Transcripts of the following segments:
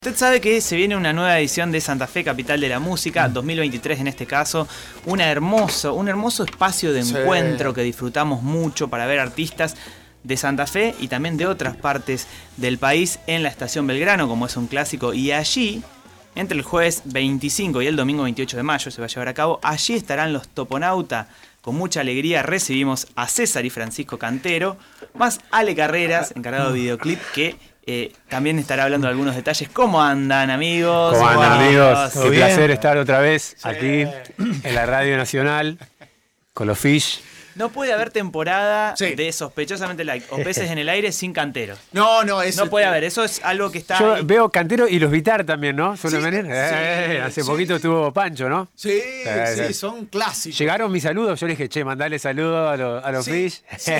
Usted sabe que se viene una nueva edición de Santa Fe, Capital de la Música, 2023 en este caso. Un hermoso espacio de encuentro que disfrutamos mucho para ver artistas de Santa Fe y también de otras partes del país en la Estación Belgrano, como es un clásico. Y allí, entre el jueves 25 y el domingo 28 de mayo se va a llevar a cabo, allí estarán los Toponauta. Con mucha alegría recibimos a César y Francisco Cantero, más Ale Carreras, encargado de videoclip, que también estará hablando de algunos detalles. ¿Cómo andan, amigos? ¿Cómo andan, amigos? Qué placer estar otra vez Sí. aquí en la Radio Nacional con los Fish. No puede haber temporada Sí. de Sospechosamente Light o Peces en el Aire sin Cantero. No, eso No puede haber, eso es algo que está Yo ahí. veo Cantero y los Vitar también, ¿no? ¿Suelen Sí, venir? sí, Hace sí. poquito estuvo Pancho, ¿no? Sí, sí. son clásicos. Llegaron mis saludos, yo les dije, che, mandale saludos a los Sí, Fish. sí.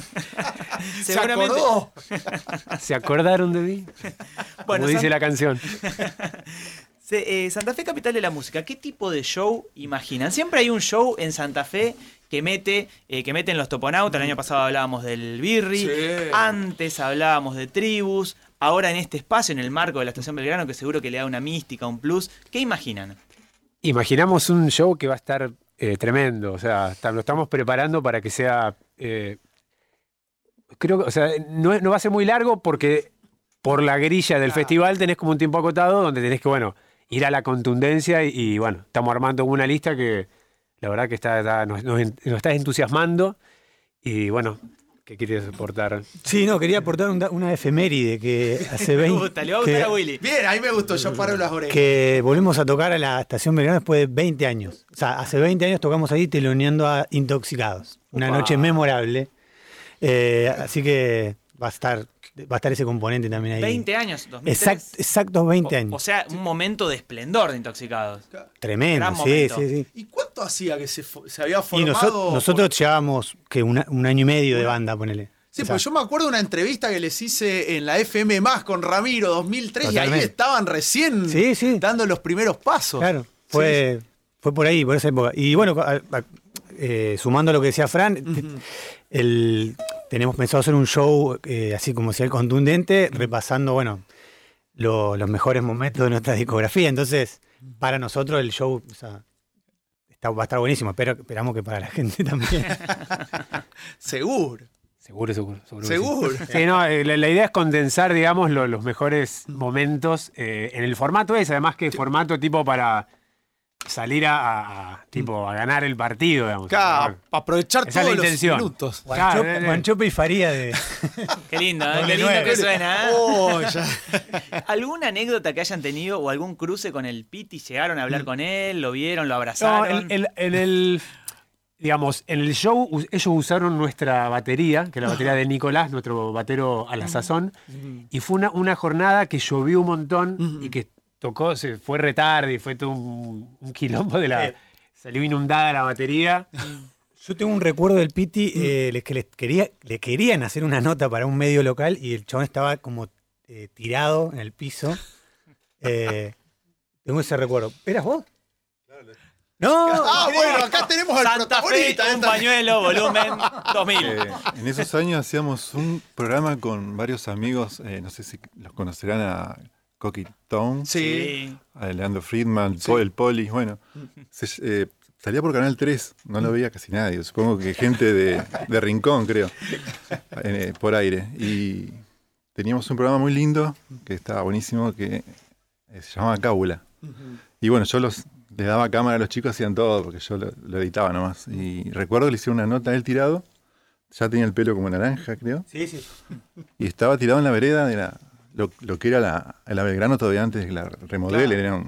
Se Seguramente. acordó. ¿Se acordaron de mí? Bueno, Como dice la canción. Santa Fe, Capital de la Música, ¿qué tipo de show imaginan? Siempre hay un show en Santa Fe que meten los Toponautas. El año pasado hablábamos del Birri, Sí. antes hablábamos de Tribus, ahora en este espacio, en el marco de la Estación Belgrano, que seguro que le da una mística, un plus. ¿Qué imaginan? Imaginamos un show que va a estar tremendo, o sea, lo estamos preparando para que sea, creo que, o sea, no va a ser muy largo porque por la grilla del festival tenés como un tiempo acotado donde tenés que, bueno, ir a la contundencia y bueno, estamos armando una lista que la verdad que nos está entusiasmando y bueno, ¿qué quieres aportar? Sí, no, quería aportar una efeméride que hace 20 Le va a gustar a Willy. Bien, ahí me gustó, yo paro las orejas. que volvemos a tocar a la Estación Belgrano después de 20 años. O sea, hace 20 años tocamos ahí teloneando a Intoxicados. Una Upa. noche memorable. Así que va a estar ese componente también ahí. 20 años, 2003. Exactos 20 años. O sea, un momento de esplendor de Intoxicados. Tremendo, gran sí, momento. sí. ¿Y cuánto hacía que se había Y formado? nosotros llevábamos que un año y medio de banda, ponele. Sí, O sea, pues yo me acuerdo de una entrevista que les hice en la FM Más con Ramiro 2003 y ahí Totalmente. estaban recién Sí. dando los primeros pasos. Claro, fue por ahí, por esa época. Y bueno, sumando a lo que decía Fran, tenemos pensado hacer un show así como sea contundente, repasando, bueno, los mejores momentos de nuestra discografía. Entonces, para nosotros el show, o sea, va a estar buenísimo. Esperamos que para la gente también. Seguro. Seguro. Seguro. Sí, no, la idea es condensar, digamos, los mejores momentos en el formato ese, además que formato tipo para salir tipo a ganar el partido, digamos. Claro, aprovechar Esa es la todos los intención. minutos. Claro, Guanchope y Faría de... Qué lindo, ¿eh? Doble Qué lindo nueve. que suena, ¿eh? Oh, ya. ¿Alguna anécdota que hayan tenido o algún cruce con el Piti? ¿Llegaron a hablar con él? ¿Lo vieron? ¿Lo No, abrazaron? digamos, en el show ellos usaron nuestra batería, que es la batería de Nicolás, nuestro batero a la sazón, y fue una jornada que llovió un montón y que se fue retarde y fue todo un quilombo salió inundada la batería. Yo tengo un recuerdo del Piti que le querían hacer una nota para un medio local y el chabón estaba como tirado en el piso. Tengo ese recuerdo. ¿Eras vos? No, Bueno, acá tenemos al Santa Fe, protagonista de un esta- pañuelo, volumen 2000. En esos años hacíamos un programa con varios amigos, no sé si los conocerán a Coqui Town, Sí. a Leandro Friedman, el Poli, bueno, salía por Canal 3, no lo veía casi nadie, supongo que gente de Rincón, creo, por aire. Y teníamos un programa muy lindo, que estaba buenísimo, que se llamaba Cábula. Y bueno, les daba cámara a los chicos, hacían todo, porque yo lo editaba nomás. Y recuerdo que le hicieron una nota a él tirado, ya tenía el pelo como naranja, creo. Sí. Y estaba tirado en la vereda de lo que era la Belgrano todavía antes de que la remodelen. Era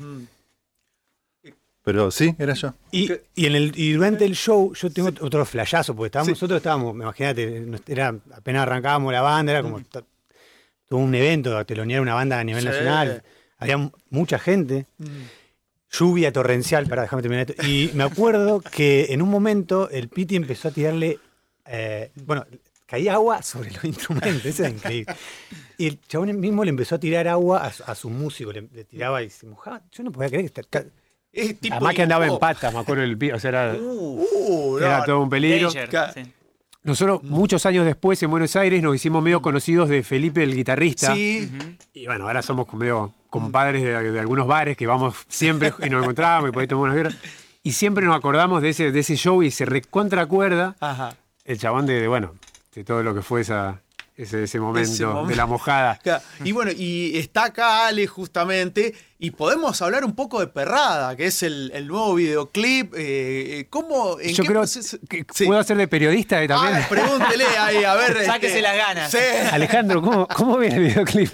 Pero sí, era yo. Y durante el show yo tengo otro flashazo, porque nosotros estábamos, imagínate, apenas arrancábamos la banda, era como todo un evento, a telonear una banda a nivel nacional. Había mucha gente. Lluvia torrencial, déjame terminar esto. Y me acuerdo que en un momento el Piti empezó a tirarle, caía agua sobre los instrumentos, eso era increíble. Y el chabón mismo le empezó a tirar agua a su músico, le tiraba y se mojaba. Yo no podía creer que Es tipo Además que andaba en hip hop. patas, me acuerdo el pibe, o sea, era No, todo un peligro. Danger, sí. nosotros muchos años después en Buenos Aires nos hicimos medio conocidos de Felipe, el guitarrista. Sí. Y bueno, ahora somos medio compadres de algunos bares que vamos siempre y nos encontramos y por ahí tomamos unas birras. Y siempre nos acordamos de ese show y se recontracuerda Ajá. el chabón de todo lo que fue ese momento de la mojada. Y bueno, y está acá Ale justamente, y podemos hablar un poco de Perrada, que es el nuevo videoclip. ¿Cómo? ¿En Yo qué creo proceso? que Sí. puedo hacer de periodista también. Pregúntele ahí, a ver. Sáquese las ganas. Sí. Alejandro, ¿cómo viene el videoclip?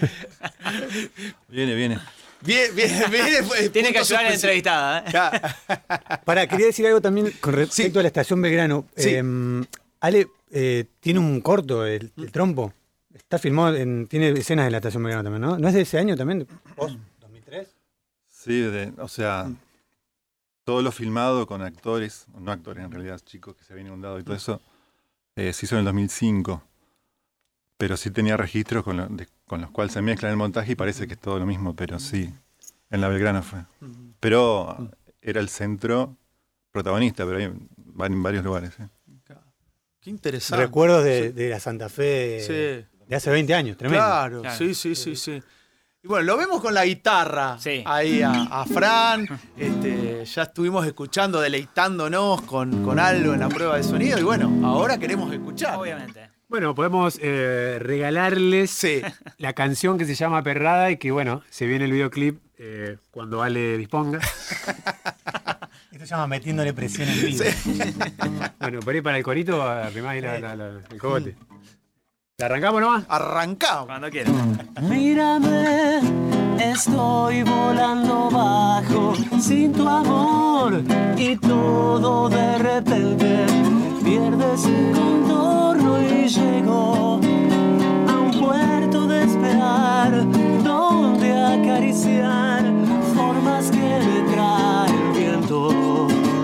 Viene. Bien. Tiene que ayudar a la entrevistada. Quería decir algo también con respecto a la estación Belgrano. Sí. Ale tiene un corto, el trompo. Está filmado, tiene escenas de la estación Belgrano también, ¿no? ¿No es de ese año también? ¿Vos? ¿2003? Sí, o sea, todo lo filmado con actores, no actores en realidad, chicos que se habían inundado y todo eso, se hizo en el 2005. Pero sí tenía registros con los cuales se mezcla en el montaje y parece que es todo lo mismo, pero sí, en la Belgrano fue. Pero era el centro protagonista, pero hay en varios lugares. Qué interesante. Recuerdos de la Santa Fe de hace 20 años, tremendo. Claro. Sí. Y bueno, lo vemos con la guitarra. Sí. Ahí a Fran. Ya estuvimos escuchando, deleitándonos con algo en la prueba de sonido. Y bueno, ahora queremos escuchar. Obviamente. Bueno, podemos regalarles la canción que se llama Perrada y que, bueno, se viene el videoclip cuando Ale disponga. Esto se llama metiéndole presión en vivo. Bueno, por ahí para el corito, arrimá ahí el cogote. ¿La arrancamos nomás? Arrancamos. Cuando quieran. Mírame, estoy volando bajo sin tu amor y todo de repente pierde su contorno y llegó a un puerto de esperar donde acariciar formas que me trae el viento.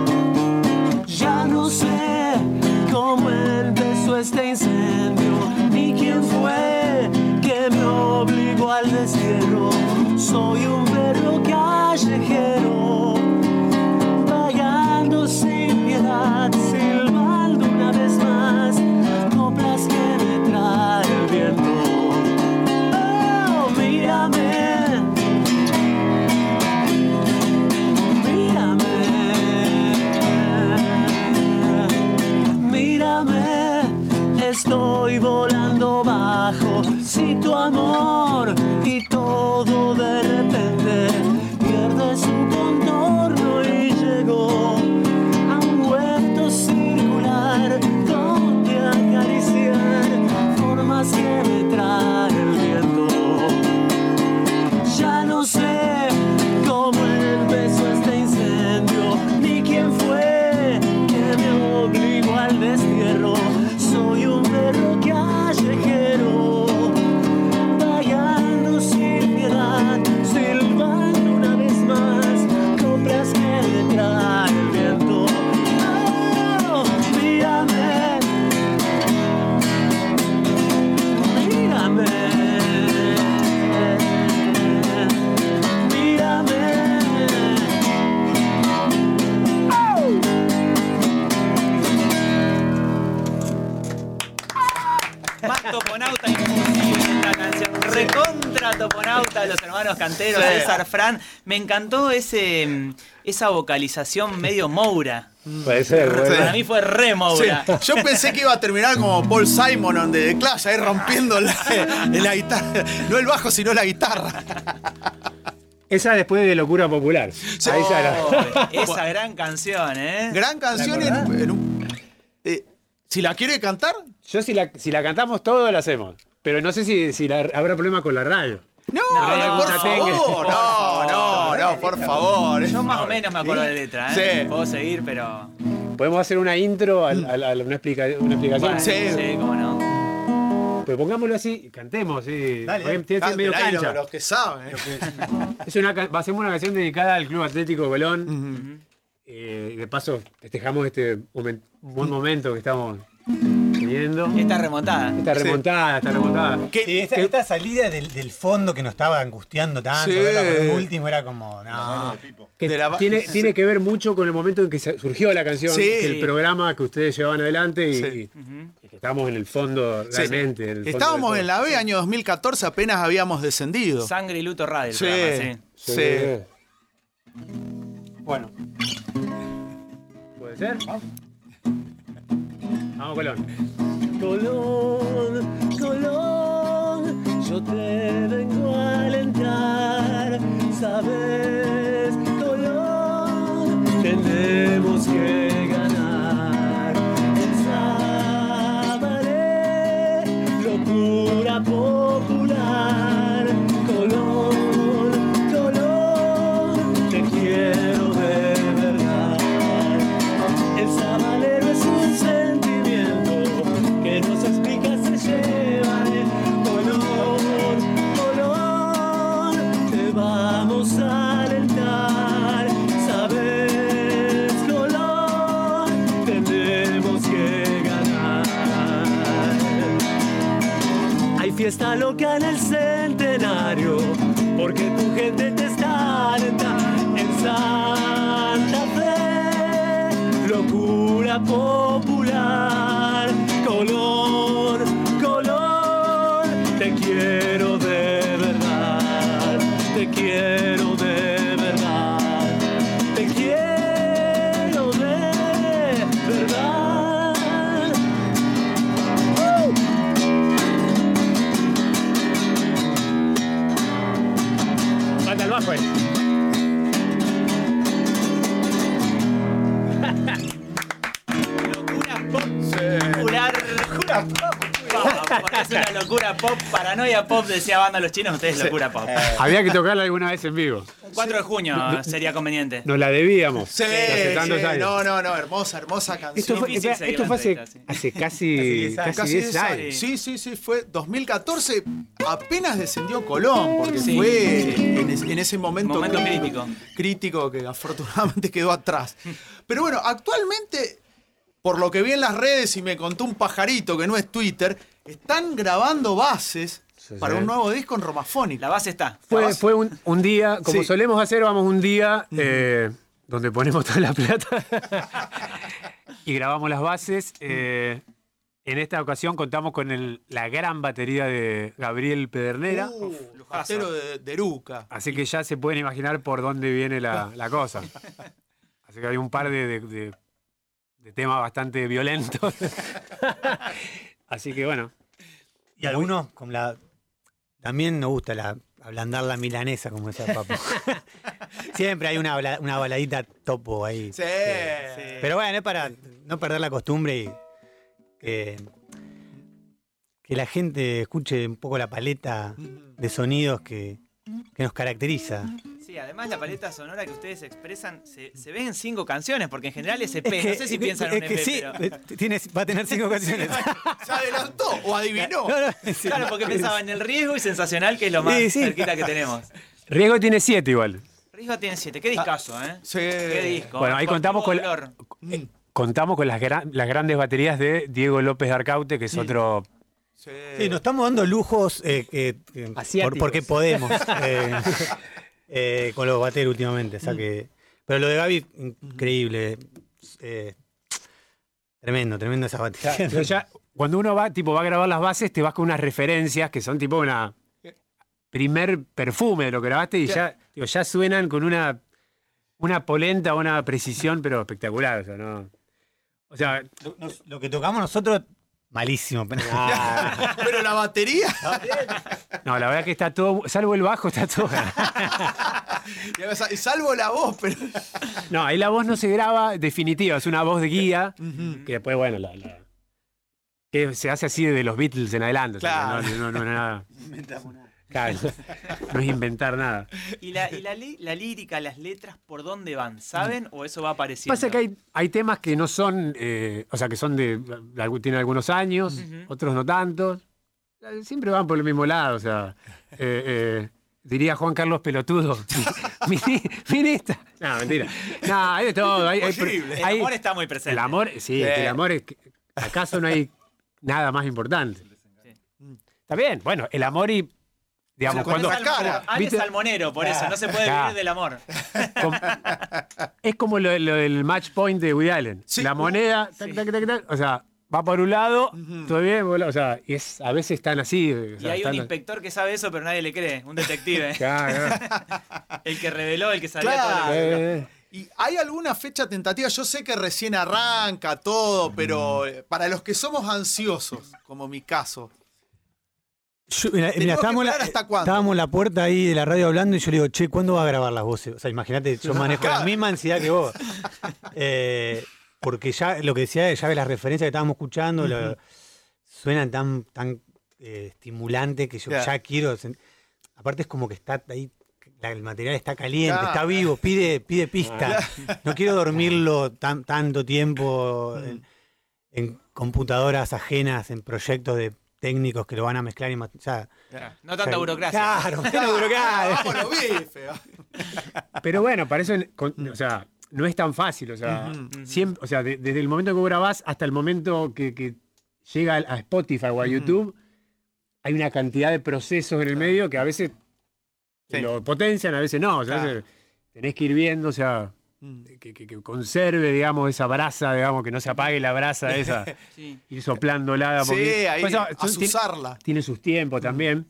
Ya no sé cómo empezó este incendio ni quién fue que me obligó al destierro. Soy un perro callejero vagando sin piedad, silbando una vez más coplas que me trae el viento. Oh, mírame, mírame, estoy volando bajo sin tu amor y todo de repente pierde su contorno y llegó a un huerto circular donde acariciar formas que me trae el viento. Ya no sé cómo empezó este incendio ni quién fue que me obligó al destierro. Soy un perro callejero vagando sin piedad, silbando una vez más coplas que me trae el viento. Oh, mírame, mírame, mírame. Oh. Más toponauta imposible esta canción. Recontra toponauta de los hermanos canteros, César, Fran. Me encantó esa vocalización medio Moura. Puede ser, bueno. Para mí fue re Moura. Sí. Yo pensé que iba a terminar como Paul Simon on The Clash, ahí rompiendo la guitarra. No el bajo, sino la guitarra. Esa después de Locura Popular. Sí. Ahí ya era. Oh, esa gran canción, ¿eh? Gran canción si la quiere cantar. Yo si la cantamos todo la hacemos. Pero no sé si habrá problema con la radio. No, No, por no, favor. No, por favor. Yo más o menos me acuerdo de la letra, ¿eh? Sí. Puedo seguir, pero... Podemos hacer una intro a una explicación. Bueno, Sí. sí, cómo no. Pues pongámoslo así, cantemos, sí. Dale, Porque tiene que ser medio Canten ahí cancha. los que saben. Hacemos una canción dedicada al Club Atlético Colón. De paso, festejamos este buen momento que estamos teniendo viniendo. Esta remontada. Está remontada. Sí, esta salida del fondo que nos estaba angustiando tanto, Sí. verla por el último era como, no. Que De la- tiene que ver mucho con el momento en que surgió la canción, Sí. que el programa que ustedes llevaban adelante Sí. y que estábamos en el fondo realmente. en el fondo Estábamos de en la B, año 2014, apenas habíamos descendido. Sangre y luto radio. El Sí, programa, sí. sí. Bueno. ¿Puede ser? Vamos, Colón. Colón, Colón, yo te vengo a alentar, ¿sabes? Colón, tenemos que ganar. Sábale, locura popular. Colón, Colón, te quiero de verdad. El sabalero es un sentimiento que no se explica, se lleva de color, color, te vamos a alentar, sabes, color, tenemos que ganar. Hay fiesta loca en el centenario, porque tu gente te está alentando en Santa Fe, locura popular, color, color, te quiero de verdad, te quiero de verdad, te quiero de verdad. Falta el bajo, Locura pop popular. Locura pop. Es una locura pop. Paranoia pop, decía Banda Los Chinos. Ustedes locura pop. Había que tocarla alguna vez en vivo. 4 de junio sería conveniente. Nos la debíamos. Sí, Hace tantos sí. años. No, hermosa canción. Esto fue, difícil seguir esto fue la hace, entrevista, sí. hace casi 10 años. Sí, fue 2014, apenas descendió Colón, porque Sí. fue en ese momento Momento crítico que afortunadamente quedó atrás. Pero bueno, actualmente, por lo que vi en las redes y me contó un pajarito que no es Twitter, están grabando bases para un nuevo disco en Romafónica. La base está. Fue un día, como Sí. solemos hacer, vamos un día donde ponemos toda la plata y grabamos las bases. En esta ocasión contamos con la gran batería de Gabriel Pedernera. Batero de Eruca. Así que ya se pueden imaginar por dónde viene la cosa. Así que hay un par de temas bastante violentos. Así que bueno. Y algunos, como también nos gusta ablandar la milanesa, como decía Papo. Siempre hay una baladita topo ahí. Sí. Pero bueno, es para no perder la costumbre y que la gente escuche un poco la paleta de sonidos que nos caracteriza. Sí, además la paleta sonora que ustedes expresan se ve en 5 canciones, porque en general es EP. Es que- No sé si piensan en un es que EP, sí, pero... va a tener 5 canciones. ¿Se adelantó o adivinó? Sí. Claro, porque pensaba en El Riesgo y Sensacional, que es lo más Sí, sí. cerquita que tenemos. Riego tiene 7 igual. Riesgo tiene 7. Qué discazo, ¿eh? Sí. Qué disco. Bueno, ahí contamos con Dolor. Contamos con las grandes baterías de Diego López de Arcaute, que es otro... Sí, nos estamos dando lujos Asiáticos. porque podemos con los bateros últimamente. O sea que, pero lo de Gaby, increíble. Tremendo esa batería. Pero ya, cuando uno va a grabar las bases, te vas con unas referencias que son tipo una primer perfume de lo que grabaste y ya suenan con una polenta, una precisión, pero espectacular. O sea, ¿no? O sea, Lo que tocamos nosotros, malísimo. Pero la batería. no, la verdad que está todo, salvo el bajo, está todo. Y salvo la voz, pero. No, ahí la voz no se graba definitiva, es una voz de guía, que después, bueno, que se hace así de los Beatles en adelante. Claro. O sea, no es nada. Claro, no es inventar nada. ¿Y la lírica, las letras, por dónde van? ¿Saben o eso va apareciendo? Pasa que hay temas que no son, o sea, que son tienen algunos años, otros no tantos. Siempre van por el mismo lado, o sea, diría Juan Carlos Pelotudo, ministra. No, mentira. No, hay de todo. El amor está muy presente. El amor, sí, el amor es que, ¿acaso no hay nada más importante. Sí. Está bien, bueno, el amor y, digamos, Con cuando... esa cara. Ale es ¿Viste? salmonero, por eso, no se puede Claro. vivir del amor. Es como lo del match point de Woody Allen. Sí. La moneda, tac, tac, tac, tac, o sea, va por un lado, todo bien, o sea, y a veces están así. O Y sea, hay un están- inspector que sabe eso, pero nadie le cree. Un detective. Claro, El que reveló, el que sabía Claro. todo lo que... ¿Y hay alguna fecha tentativa? Yo sé que recién arranca todo, pero para los que somos ansiosos, como mi caso, Mira, ¿Tenemos que estábamos, esperar hasta cuándo? estábamos en la puerta ahí de la radio hablando y yo le digo, che, ¿cuándo va a grabar las voces? O sea, imagínate, yo manejo la misma ansiedad que vos. Porque ya, lo que decía, ya ves las referencias que estábamos escuchando, suenan tan estimulante que yo Claro. ya quiero. Aparte es como que está ahí, el material está caliente, Claro. está vivo, pide pista. No quiero dormirlo tanto tiempo en computadoras ajenas, en proyectos de técnicos que lo van a mezclar y ya, No tanta burocracia. Claro, menos burocracia. vámonos, bife. Pero bueno, para eso, o sea, no es tan fácil, o sea, siempre, o sea, desde el momento que vos grabás hasta el momento que llega a Spotify o a YouTube, hay una cantidad de procesos en el medio que a veces Sí. lo potencian, a veces no, o sea, a veces tenés que ir viendo, o sea, que conserve, digamos, esa brasa, digamos, que no se apague la brasa esa, Sí. ir soplándola. Sí, porque- ahí, pues, eso, azuzarla. tiene sus tiempos también.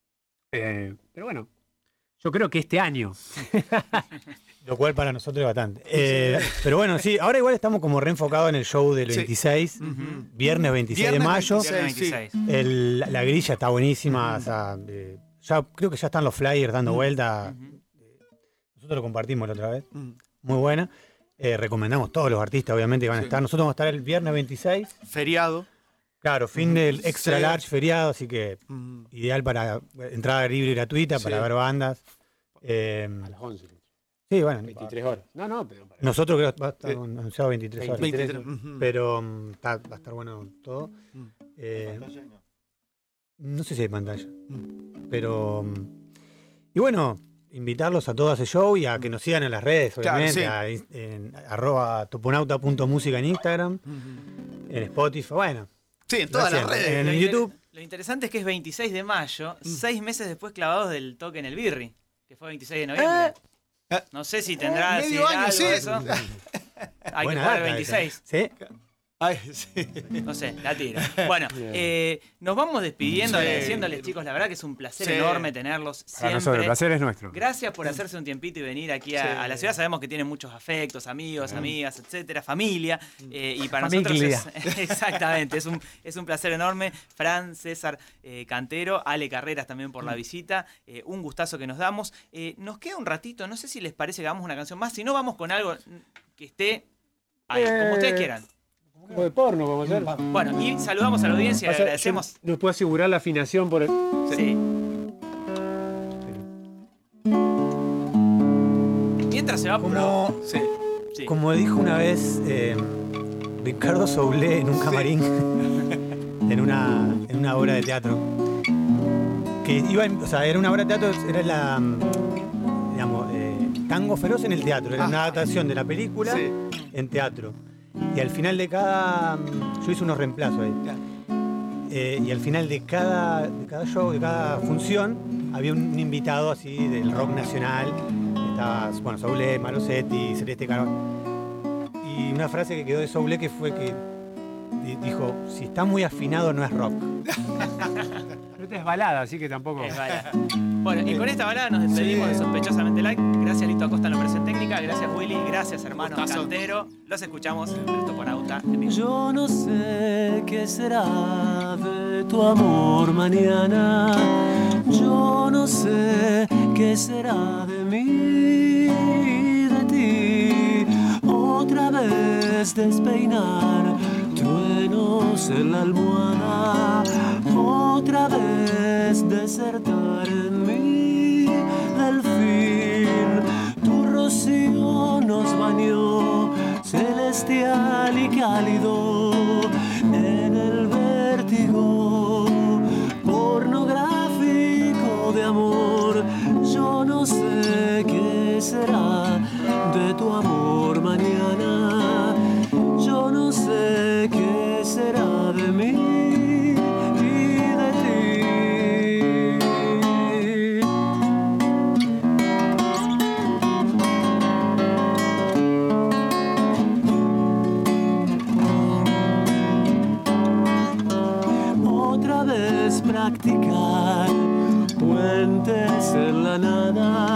Pero bueno, yo creo que este año. Lo cual para nosotros es bastante. Pero bueno, sí, ahora igual estamos como reenfocados en el show del Sí. 26, viernes 26 de Viernes mayo. 26. Viernes 26. La grilla está buenísima, o sea, ya creo que ya están los flyers dando vuelta. Nosotros lo compartimos la otra vez. Muy buena. Recomendamos todos los artistas, obviamente, que van a estar. Nosotros vamos a estar el viernes 26. Feriado. Claro, fin del extra Sí. large feriado, así que ideal para entrada libre y gratuita, Sí. para ver bandas. A las 11. Sí, bueno. 23 horas. No, pero para- Nosotros creo que va a estar anunciado 23 horas. 23. Pero va a estar bueno todo. No sé si hay pantalla. Pero. Y bueno, invitarlos a todos a ese show y a que nos sigan en las redes, Claro, obviamente. sí. En @toponauta.música en Instagram, en Spotify. Bueno, Sí, en todas las Gracias. redes. En YouTube. Lo interesante es que es 26 de mayo, 6 meses después clavados del toque en el Birri, que fue 26 de noviembre. No sé si tendrá medio si año, algo sí. de eso. Hay buena que jugar el data 26. esa. ¿Sí? Ay, sí. No sé, la tiro. Bueno, nos vamos despidiendo, Sí. agradeciéndoles, chicos. La verdad que es un placer Sí. enorme tenerlos Para nosotros, el siempre. placer es nuestro. Gracias por hacerse un tiempito y venir aquí a la ciudad. Sabemos que tienen muchos afectos, amigos, amigas, etcétera, familia. Y para Familia. nosotros es, exactamente, es un placer enorme. Fran, César Cantero, Ale Carreras también por la visita. Un gustazo que nos damos. Nos queda un ratito, no sé si les parece que hagamos una canción más. Si no, vamos con algo que esté ahí, como ustedes quieran. Un poco de porno vamos a hacer. Bueno, y saludamos a la audiencia, O sea, agradecemos. yo no puedo asegurar la afinación por el... Sí. Mientras se va Como, Sí. como dijo una vez Ricardo Soule en un camarín, en una obra de teatro, que iba, o sea, era una obra de teatro, era la, digamos, Tango Feroz en el teatro, era una adaptación de la película Sí. en teatro. Y al final de cada, yo hice unos reemplazos ahí. Y al final de cada show, de cada función, había un invitado así del rock nacional. Estaba, bueno, Soule, Malosetti, Celeste Caro. Y una frase que quedó de Soule que fue que dijo, si está muy afinado no es rock. Pero esta es balada, así que tampoco... Es balada. Bueno, y con esta balada nos despedimos de Sospechosamente Like. Gracias, Lito Acosta, en la operación técnica. Gracias, Willy. Gracias, hermano Gustazo. Cantero. Los escuchamos en el Toponauta en vivo. Yo no sé qué será de tu amor mañana. Yo no sé qué será de mí y de ti. Otra vez despeinar truenos en la almohada. Otra vez desertar en mí del fin. Tu rocío nos bañó celestial y cálido en el vértigo pornográfico de amor. Yo no sé qué será de tu amor mañana. Yo no sé qué será de mí practicar puentes en la nada.